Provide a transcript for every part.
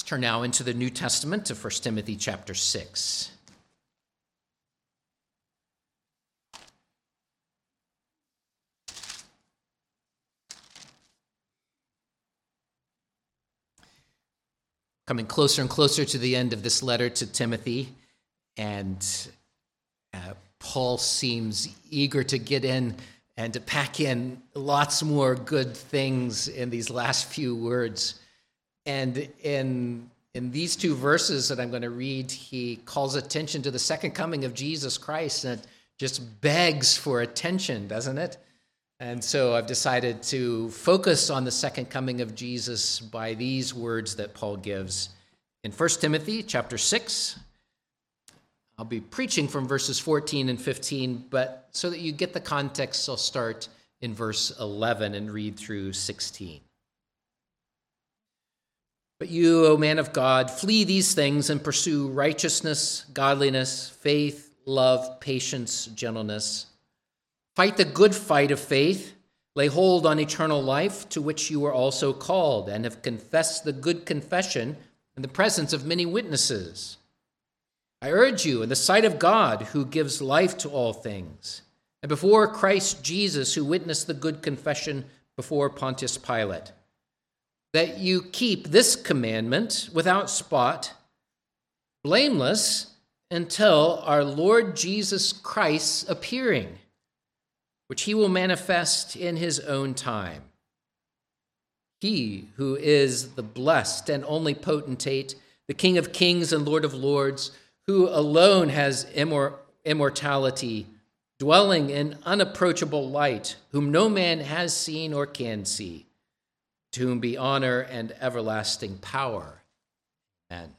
Turn now into the New Testament to 1 Timothy chapter 6. Coming closer and closer to the end of this letter to Timothy, and Paul seems eager to get in and to pack in lots more good things in these last few words. And in these two verses that I'm going to read, he calls attention to the second coming of Jesus Christ, and it just begs for attention, doesn't it? And so I've decided to focus on the second coming of Jesus by these words that Paul gives in 1 Timothy chapter 6. I'll be preaching from verses 14 and 15, but so that you get the context, I'll start in verse 11 and read through 16. But you, O man of God, flee these things and pursue righteousness, godliness, faith, love, patience, gentleness. Fight the good fight of faith. Lay hold on eternal life, to which you were also called, and have confessed the good confession in the presence of many witnesses. I urge you, in the sight of God, who gives life to all things, and before Christ Jesus, who witnessed the good confession before Pontius Pilate, that you keep this commandment without spot, blameless, until our Lord Jesus Christ's appearing, which he will manifest in his own time. He who is the blessed and only potentate, the King of kings and Lord of lords, who alone has immortality, dwelling in unapproachable light, whom no man has seen or can see, to whom be honor and everlasting power. Amen.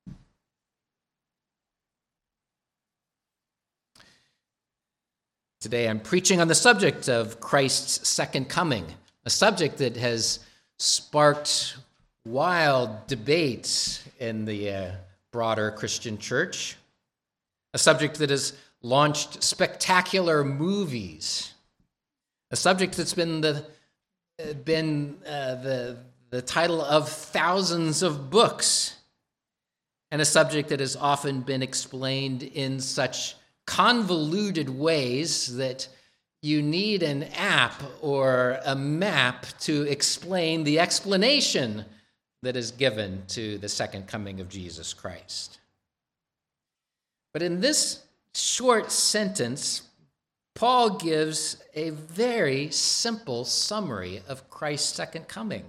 Today I'm preaching on the subject of Christ's second coming, a subject that has sparked wild debates in the broader Christian church, a subject that has launched spectacular movies, a subject that's been the title of thousands of books, and a subject that has often been explained in such convoluted ways that you need an app or a map to explain the explanation that is given to the second coming of Jesus Christ. But in this short sentence, Paul gives a very simple summary of Christ's second coming.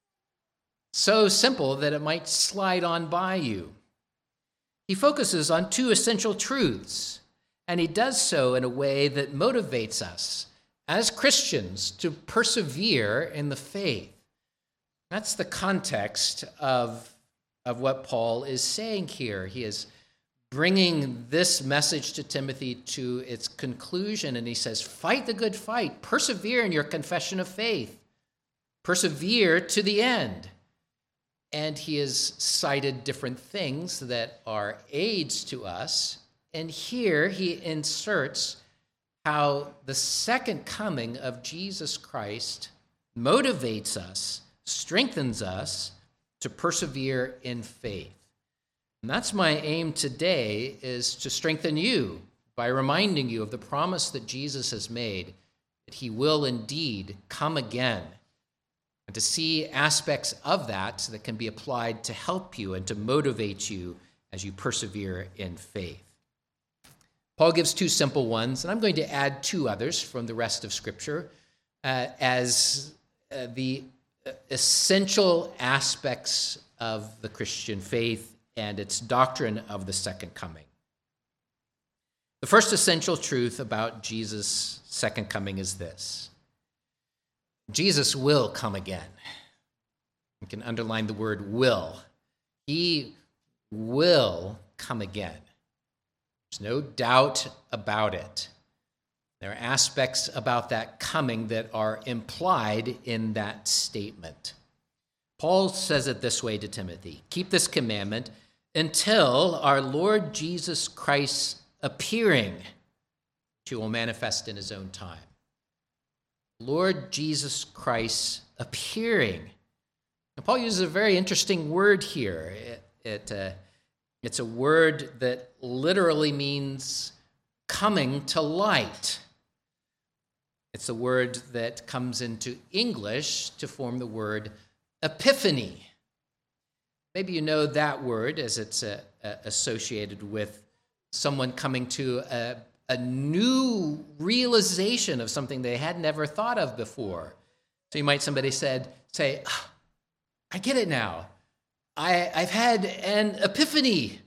So simple that it might slide on by you. He focuses on two essential truths, and he does so in a way that motivates us as Christians to persevere in the faith. That's the context of what Paul is saying here. He is bringing this message to Timothy to its conclusion, and he says, fight the good fight, persevere in your confession of faith, persevere to the end. And he has cited different things that are aids to us, and here he inserts how the second coming of Jesus Christ motivates us, strengthens us to persevere in faith. And that's my aim today, is to strengthen you by reminding you of the promise that Jesus has made, that he will indeed come again, and to see aspects of that that can be applied to help you and to motivate you as you persevere in faith. Paul gives two simple ones, and I'm going to add two others from the rest of Scripture as the essential aspects of the Christian faith and its doctrine of the second coming. The first essential truth about Jesus' second coming is this: Jesus will come again. You can underline the word will. He will come again. There's no doubt about it. There are aspects about that coming that are implied in that statement. Paul says it this way to Timothy: keep this commandment until our Lord Jesus Christ's appearing, which he will manifest in his own time. Lord Jesus Christ appearing. Now, Paul uses a very interesting word here. It's a word that literally means coming to light. It's a word that comes into English to form the word epiphany. Maybe you know that word as it's associated with someone coming to a new realization of something they had never thought of before. So you might say, oh, I get it now. I've had an epiphany.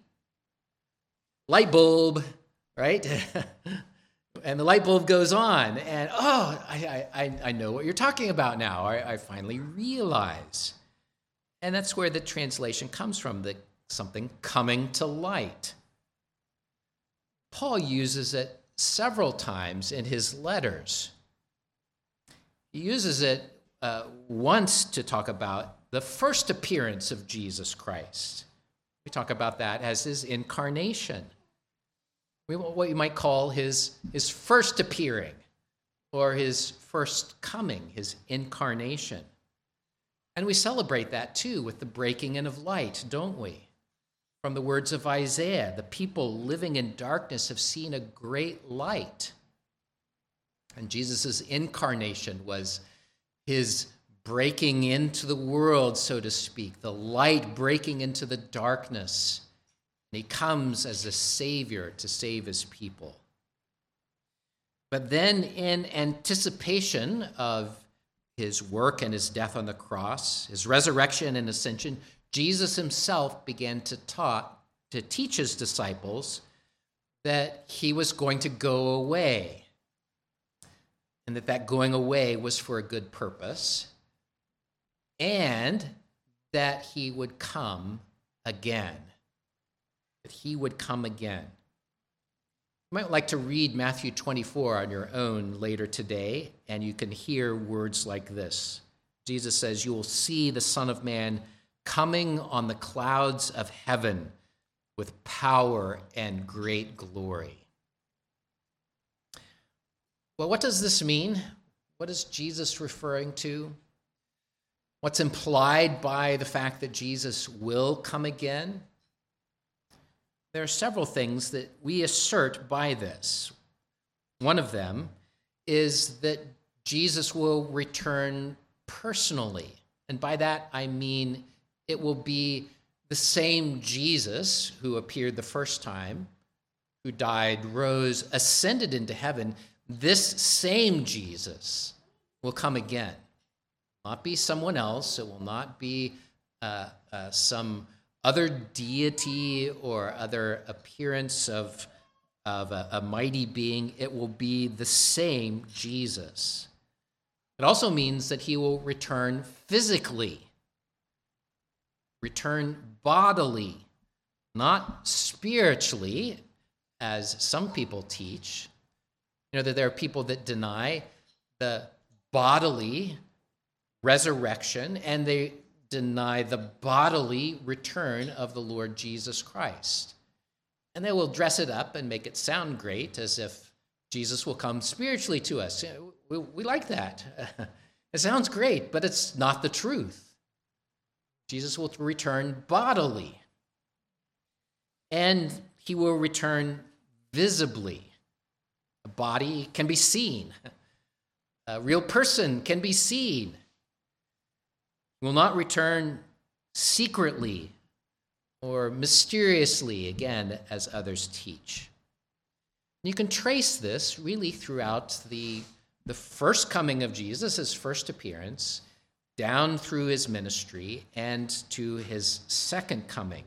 Light bulb, right? And the light bulb goes on, and I know what you're talking about now. I finally realize. And that's where the translation comes from, something coming to light. Paul uses it several times in his letters. He uses it once to talk about the first appearance of Jesus Christ. We talk about that as his incarnation. What you might call his first appearing, or his first coming, his incarnation. And we celebrate that too with the breaking in of light, don't we? From the words of Isaiah, the people living in darkness have seen a great light. And Jesus' incarnation was his breaking into the world, so to speak, the light breaking into the darkness. And he comes as a savior to save his people. But then in anticipation of his work and his death on the cross, his resurrection and ascension, Jesus himself began to teach his disciples that he was going to go away, and that going away was for a good purpose, and that he would come again. That he would come again. You might like to read Matthew 24 on your own later today, and you can hear words like this. Jesus says, "You will see the Son of Man coming on the clouds of heaven with power and great glory." Well, what does this mean? What is Jesus referring to? What's implied by the fact that Jesus will come again? There are several things that we assert by this. One of them is that Jesus will return personally. And by that, I mean it will be the same Jesus who appeared the first time, who died, rose, ascended into heaven. This same Jesus will come again. It will not be someone else. It will not be some other deity or other appearance of a mighty being. It will be the same Jesus. It also means that he will return physically, return bodily, not spiritually, as some people teach. You know, that there are people that deny the bodily resurrection, and they deny the bodily return of the Lord Jesus Christ. And they will dress it up and make it sound great, as if Jesus will come spiritually to us. We like that. It sounds great, but it's not the truth. Jesus will return bodily. And he will return visibly. A body can be seen. A real person can be seen. He will not return secretly or mysteriously, again, as others teach. You can trace this really throughout the first coming of Jesus, his first appearance, down through his ministry and to his second coming.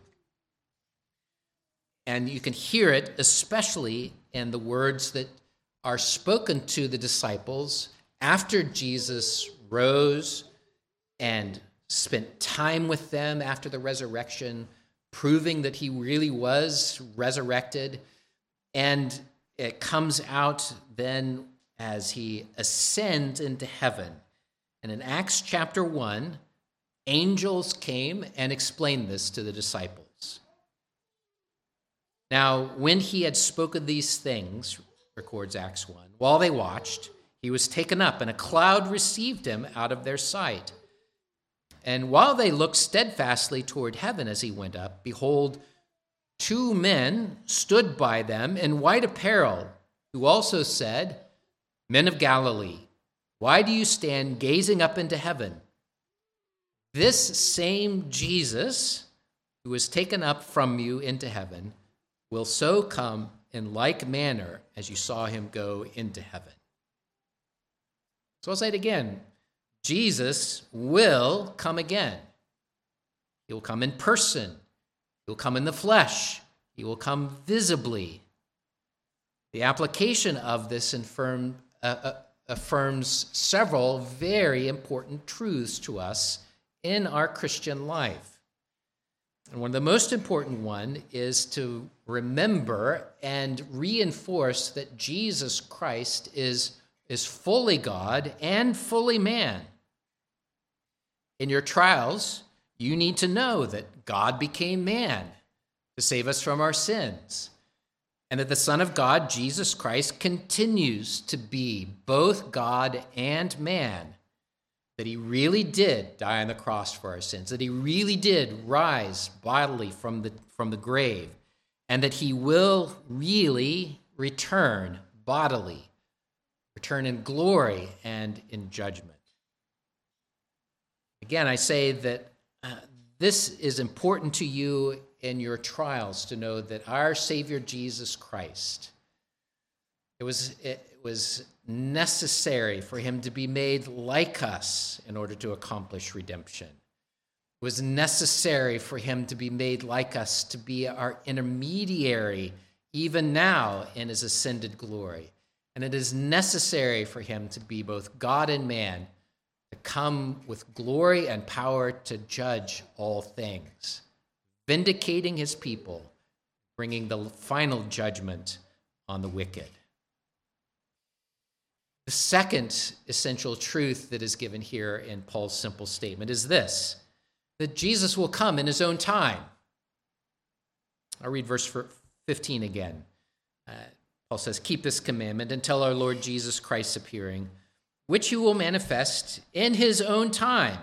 And you can hear it especially in the words that are spoken to the disciples after Jesus rose and spent time with them after the resurrection, proving that he really was resurrected. And it comes out then as he ascends into heaven. And in Acts chapter 1, angels came and explained this to the disciples. Now, when he had spoken these things, records Acts 1, while they watched, he was taken up, and a cloud received him out of their sight. And while they looked steadfastly toward heaven as he went up, behold, two men stood by them in white apparel, who also said, Men of Galilee, why do you stand gazing up into heaven? This same Jesus, who was taken up from you into heaven, will so come in like manner as you saw him go into heaven. So I'll say it again. Jesus will come again. He will come in person. He will come in the flesh. He will come visibly. The application of this affirms several very important truths to us in our Christian life. And one of the most important one is to remember and reinforce that Jesus Christ is fully God and fully man. In your trials, you need to know that God became man to save us from our sins, and that the Son of God, Jesus Christ, continues to be both God and man, that he really did die on the cross for our sins, that he really did rise bodily from the grave, and that he will really return bodily, return in glory and in judgment. Again, I say that this is important to you in your trials, to know that our Savior Jesus Christ, it was necessary for him to be made like us in order to accomplish redemption. It was necessary for him to be made like us, to be our intermediary even now in his ascended glory. And it is necessary for him to be both God and man, to come with glory and power to judge all things, vindicating his people, bringing the final judgment on the wicked. The second essential truth that is given here in Paul's simple statement is this, that Jesus will come in his own time. I'll read verse 15 again. Paul says, keep this commandment until our Lord Jesus Christ's appearing, which he will manifest in his own time.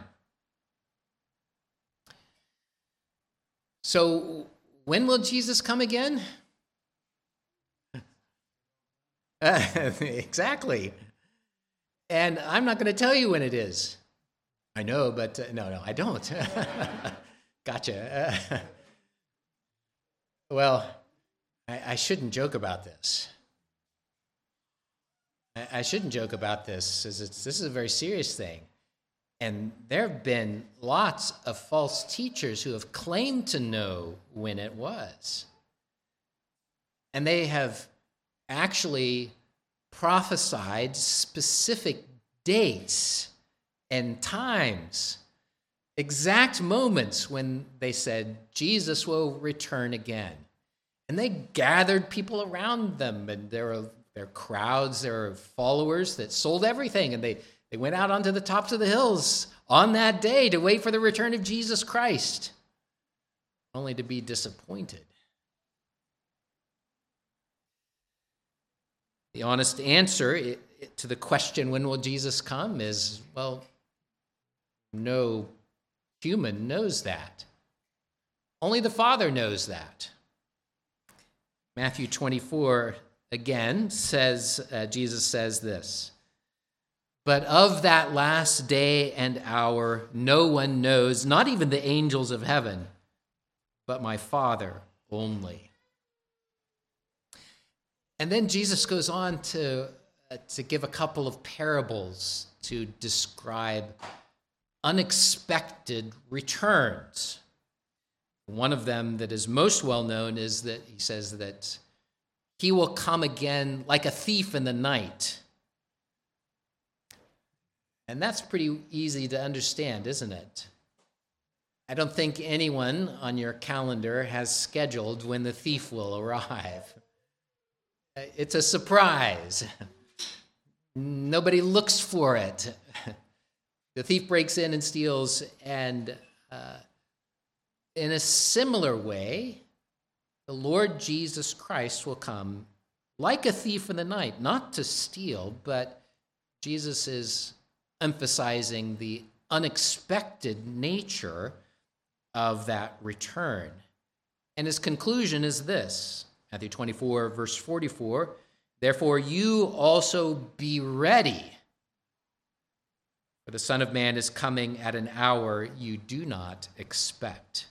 So when will Jesus come again? Exactly. And I'm not going to tell you when it is. I know, but no, I don't. Gotcha. Well, I shouldn't joke about this. I shouldn't joke about this, as this is a very serious thing. And there have been lots of false teachers who have claimed to know when it was. And they have actually prophesied specific dates and times, exact moments when they said Jesus will return again. And they gathered people around them, and there were crowds, there were followers that sold everything, and they went out onto the tops of the hills on that day to wait for the return of Jesus Christ, only to be disappointed. The honest answer to the question, when will Jesus come, is, well, no human knows that. Only the Father knows that. Matthew 24, again, Jesus says this, but of that last day and hour, no one knows, not even the angels of heaven, but my Father only. And then Jesus goes on to give a couple of parables to describe unexpected returns. One of them that is most well known is that he says that he will come again like a thief in the night. And that's pretty easy to understand, isn't it? I don't think anyone on your calendar has scheduled when the thief will arrive. It's a surprise. Nobody looks for it. The thief breaks in and steals, and in a similar way, the Lord Jesus Christ will come like a thief in the night, not to steal, but Jesus is emphasizing the unexpected nature of that return. And his conclusion is this, Matthew 24, verse 44, therefore you also be ready, for the Son of Man is coming at an hour you do not expect.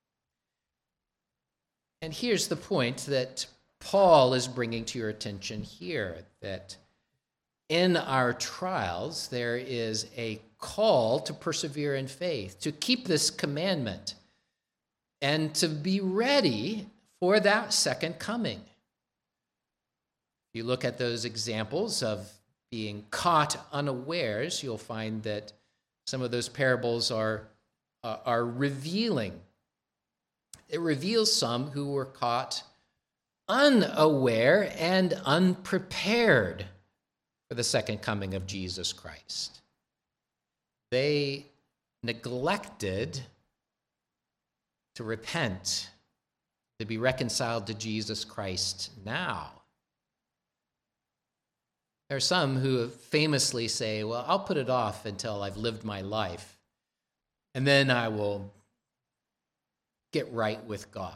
And here's the point that Paul is bringing to your attention here, that in our trials there is a call to persevere in faith, to keep this commandment, and to be ready for that second coming. If you look at those examples of being caught unawares, you'll find that some of those parables are revealing. It reveals some who were caught unaware and unprepared for the second coming of Jesus Christ. They neglected to repent, to be reconciled to Jesus Christ now. There are some who famously say, well, I'll put it off until I've lived my life, and then I will get right with God.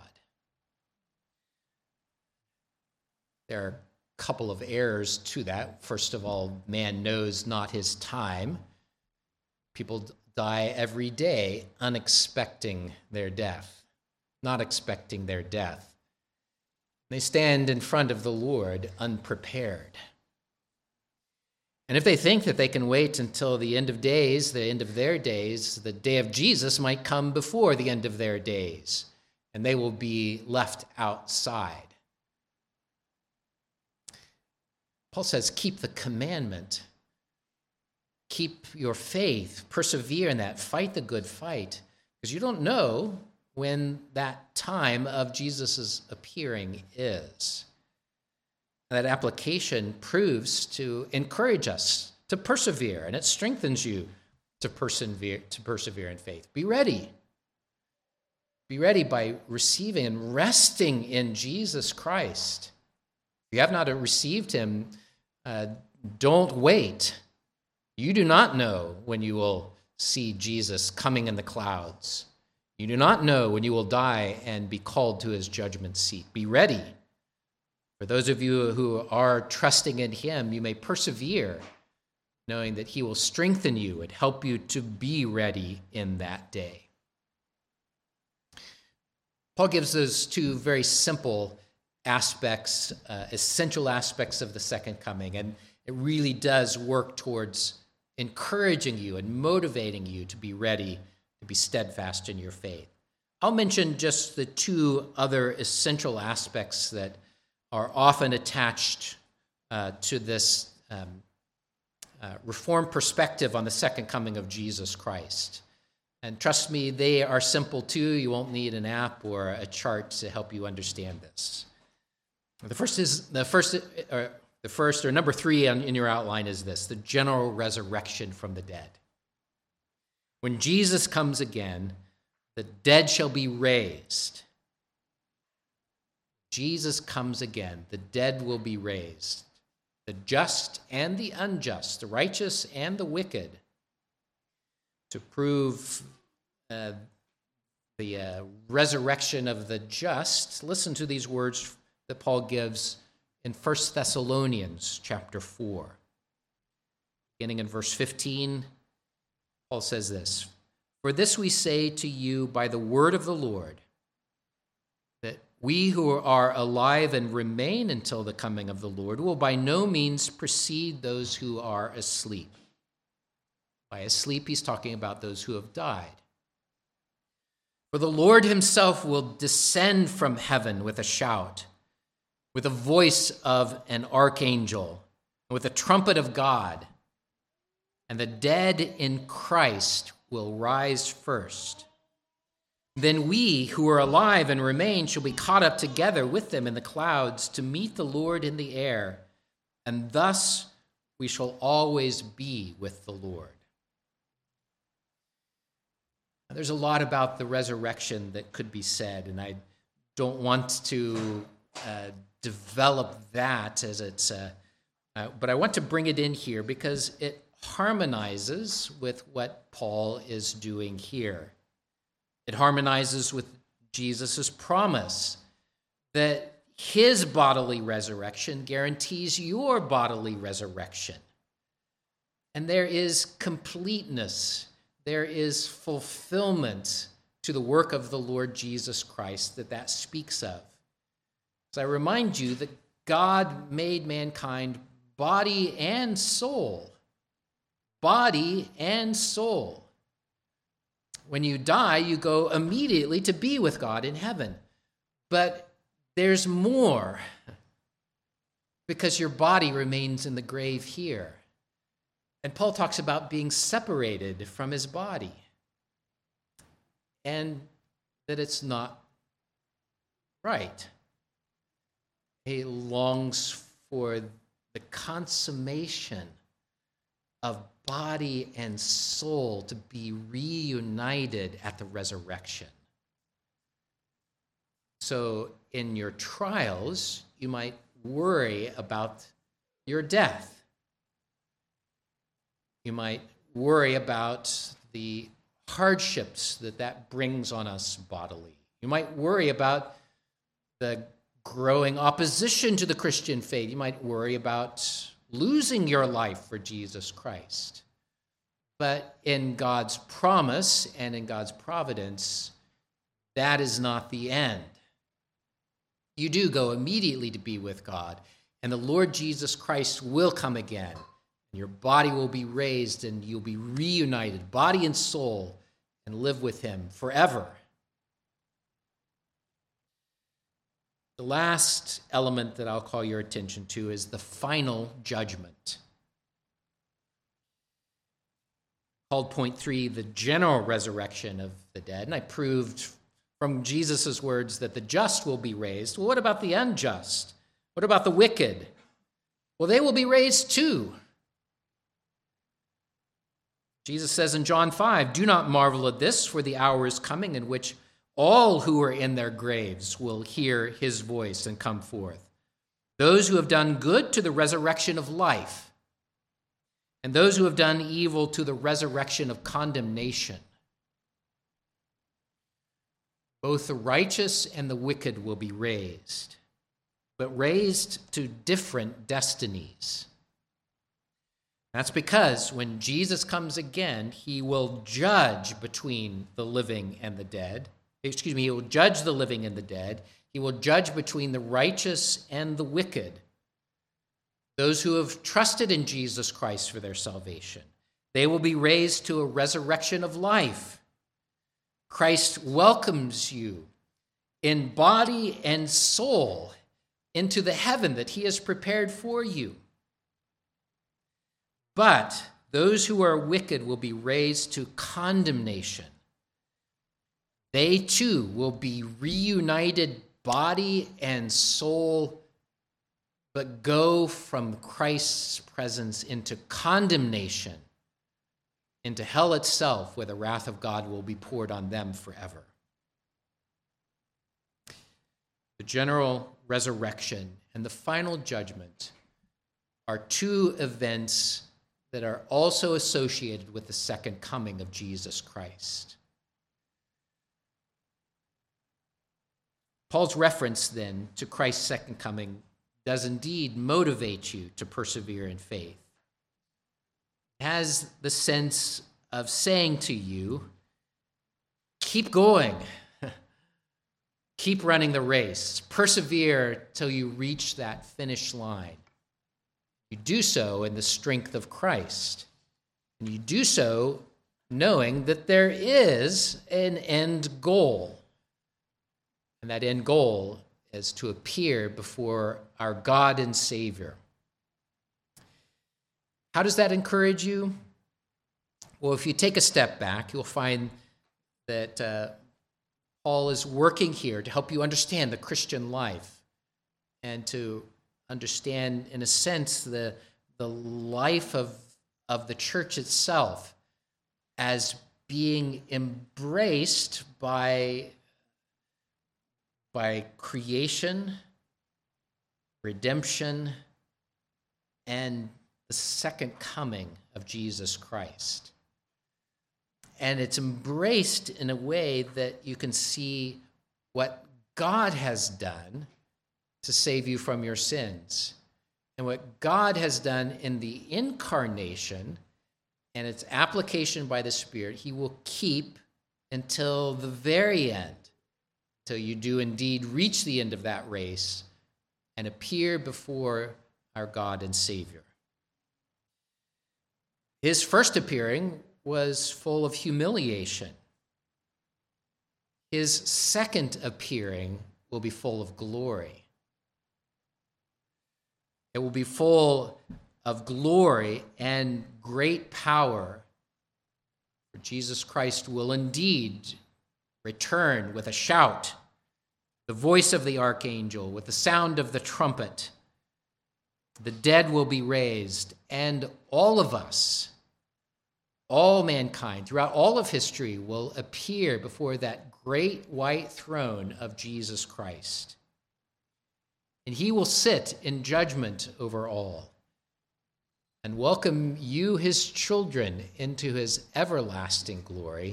There are a couple of errors to that. First of all, man knows not his time. People die every day unexpecting their death, not expecting their death. They stand in front of the Lord unprepared. And if they think that they can wait until the end of days, the end of their days, the day of Jesus might come before the end of their days, and they will be left outside. Paul says, keep the commandment. Keep your faith. Persevere in that. Fight the good fight. Because you don't know when that time of Jesus' appearing is. That application proves to encourage us to persevere, and it strengthens you to persevere in faith. Be ready. Be ready by receiving and resting in Jesus Christ. If you have not received him, don't wait. You do not know when you will see Jesus coming in the clouds. You do not know when you will die and be called to his judgment seat. Be ready. For those of you who are trusting in him, you may persevere, knowing that he will strengthen you and help you to be ready in that day. Paul gives those two very simple aspects, essential aspects of the second coming, and it really does work towards encouraging you and motivating you to be ready, to be steadfast in your faith. I'll mention just the two other essential aspects that are often attached to this Reformed perspective on the second coming of Jesus Christ. And trust me, they are simple too. You won't need an app or a chart to help you understand this. The first or number three in your outline is this: the general resurrection from the dead. When Jesus comes again, the dead shall be raised. Jesus comes again, the dead will be raised, the just and the unjust, the righteous and the wicked, to prove the resurrection of the just. Listen to these words that Paul gives in 1 Thessalonians chapter 4. Beginning in verse 15, Paul says this: "For this we say to you by the word of the Lord, that we who are alive and remain until the coming of the Lord will by no means precede those who are asleep." By asleep, he's talking about those who have died. "For the Lord himself will descend from heaven with a shout, with the voice of an archangel, and with the trumpet of God, and the dead in Christ will rise first. Then we who are alive and remain shall be caught up together with them in the clouds to meet the Lord in the air, and thus we shall always be with the Lord." Now, there's a lot about the resurrection that could be said, and I don't want to develop that as it's, but I want to bring it in here because it harmonizes with what Paul is doing here. It harmonizes with Jesus' promise that his bodily resurrection guarantees your bodily resurrection. And there is completeness, there is fulfillment to the work of the Lord Jesus Christ that speaks of. So I remind you that God made mankind body and soul. Body and soul. When you die, you go immediately to be with God in heaven. But there's more, because your body remains in the grave here. And Paul talks about being separated from his body, and that it's not right. He longs for the consummation of body and soul to be reunited at the resurrection. So in your trials, you might worry about your death. You might worry about the hardships that brings on us bodily. You might worry about the growing opposition to the Christian faith. You might worry about losing your life for Jesus Christ. But in God's promise and in God's providence, that is not the end. You do go immediately to be with God, and the Lord Jesus Christ will come again. And your body will be raised, and you'll be reunited, body and soul, and live with him forever. The last element that I'll call your attention to is the final judgment. Called point 3, the general resurrection of the dead. And I proved from Jesus' words that the just will be raised. Well, what about the unjust? What about the wicked? Well, they will be raised too. Jesus says in John 5, "Do not marvel at this, for the hour is coming in which all who are in their graves will hear his voice and come forth. Those who have done good to the resurrection of life, and those who have done evil to the resurrection of condemnation. Both the righteous and the wicked will be raised, but raised to different destinies." That's because when Jesus comes again, he will judge between the living and the dead. He will judge the living and the dead. He will judge between the righteous and the wicked. Those who have trusted in Jesus Christ for their salvation, they will be raised to a resurrection of life. Christ welcomes you in body and soul into the heaven that he has prepared for you. But those who are wicked will be raised to condemnation. They too will be reunited body and soul, but go from Christ's presence into condemnation, into hell itself, where the wrath of God will be poured on them forever. The general resurrection and the final judgment are two events that are also associated with the second coming of Jesus Christ. Paul's reference then to Christ's second coming does indeed motivate you to persevere in faith. It has the sense of saying to you, keep going, keep running the race, persevere till you reach that finish line. You do so in the strength of Christ, and you do so knowing that there is an end goal. And that end goal is to appear before our God and Savior. How does that encourage you? Well, if you take a step back, you'll find that Paul is working here to help you understand the Christian life and to understand, in a sense, the life of the church itself as being embraced by creation, redemption, and the second coming of Jesus Christ. And it's embraced in a way that you can see what God has done to save you from your sins, and what God has done in the incarnation and its application by the Spirit, he will keep until the very end, till you do indeed reach the end of that race and appear before our God and Savior. His first appearing was full of humiliation. His second appearing will be full of glory. It will be full of glory and great power. For Jesus Christ will indeed return with a shout, the voice of the archangel, with the sound of the trumpet. The dead will be raised, and all of us, all mankind, throughout all of history, will appear before that great white throne of Jesus Christ. And he will sit in judgment over all and welcome you, his children, into his everlasting glory,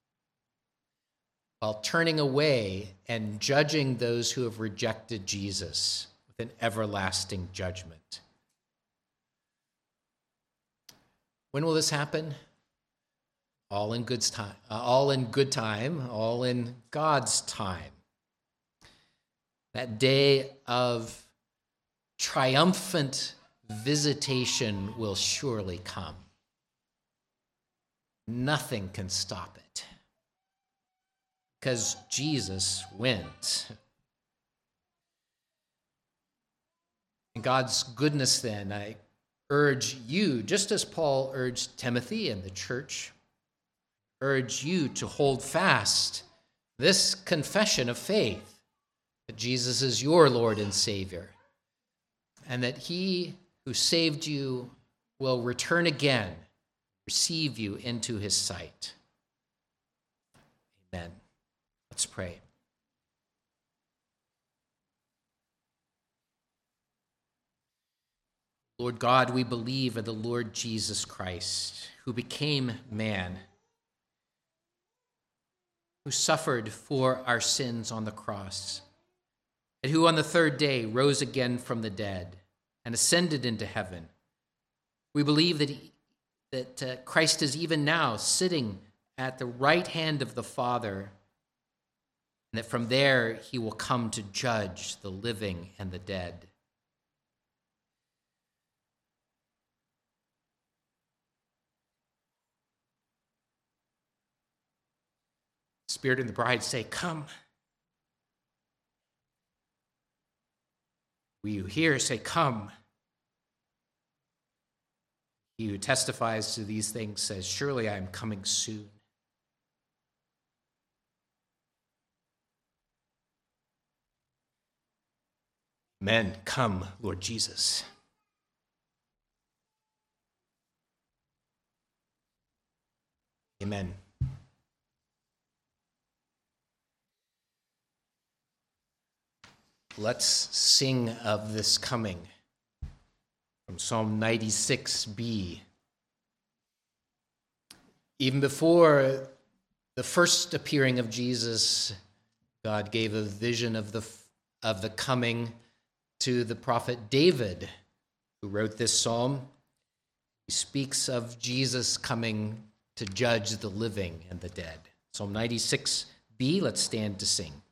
while turning away and judging those who have rejected Jesus with an everlasting judgment. When will this happen? All in good time, all in God's time. That day of triumphant visitation will surely come. Nothing can stop it, because Jesus wins. In God's goodness, then, I urge you, just as Paul urged Timothy and the church, urge you to hold fast this confession of faith, that Jesus is your Lord and Savior, and that he who saved you will return again, receive you into his sight. Amen. Let's pray. Lord God, we believe in the Lord Jesus Christ, who became man, who suffered for our sins on the cross, and who on the third day rose again from the dead and ascended into heaven. We believe that Christ is even now sitting at the right hand of the Father, and that from there he will come to judge the living and the dead. Spirit and the bride say, "Come." We who hear say, "Come." He who testifies to these things says, "Surely I am coming soon." Amen. Come, Lord Jesus. Amen. Let's sing of this coming from Psalm 96b. Even before the first appearing of Jesus, God gave a vision of the coming to the prophet David, who wrote this psalm. He speaks of Jesus coming to judge the living and the dead. Psalm 96b, let's stand to sing.